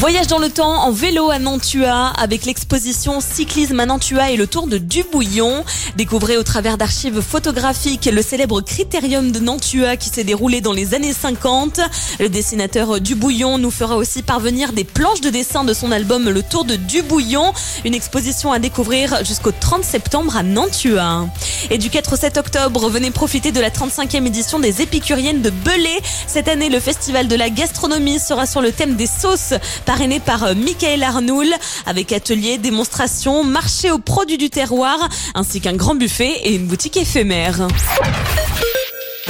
Voyage dans le temps en vélo à Nantua avec l'exposition Cyclisme à Nantua et le tour de Dubouillon. Découvrez au travers d'archives photographiques le célèbre critérium de Nantua qui s'est déroulé dans les années 50. Le dessinateur Dubouillon nous fera aussi parvenir des planches de dessin de son album Le Tour de Dubouillon. Une exposition à découvrir jusqu'au 30 septembre à Nantua. Et du 4 au 7 octobre, venez profiter de la 35e édition des Épicuriennes de Belay. Cette année, le festival de la gastronomie sera sur le thème des sauces, parrainé par Michael Arnoul, avec ateliers, démonstrations, marché aux produits du terroir, ainsi qu'un grand buffet et une boutique éphémère.